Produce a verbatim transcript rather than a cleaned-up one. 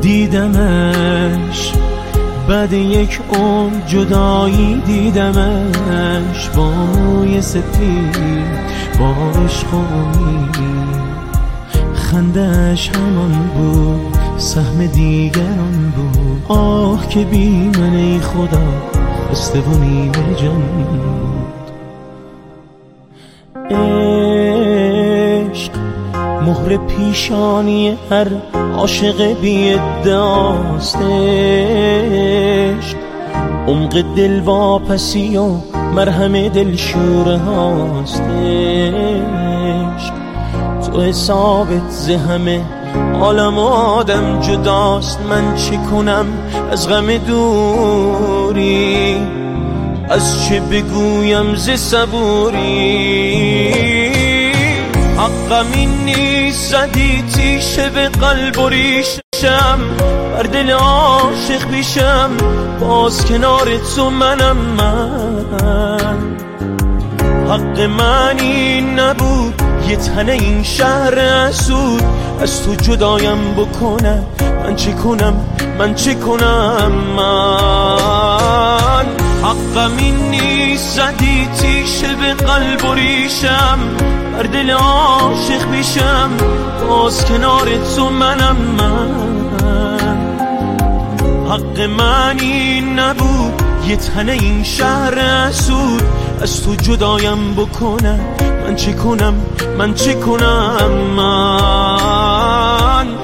دیدمش بعد یک عمر جدایی، دیدمش با موی سپید، با عشق و امید. خنده‌اش همان بود، سهم دیگران بود. آه که بی من ای خدا خسته و نیمه جان بود. عشق مهر پیشانی هر عاشق بی ادعاست. عشق عمق دل واپسی و مرهم دلشوره هاست. عشق تو حسابت ز همه عالم و آدم جداست. من چه کنم از غم دوری، از چه بگویم ز صبوری. حقم این نیست زدی تیشه به قلب و ریشم، بر دل عاشق پیشم باز کنار تو منم من. حق من این نبود یه تنه این شهر اسود از تو جدایم بکنه. من چه کنم من چه کنم من. حقم این نیست زدی تیشه به قلب و ریشم، بر دل عاشق پیشم باز کنار تو منم من. حق من این نبود یه تنه این شهر اسود از تو جدایم بکنه. من چه کنم من چه کنم من.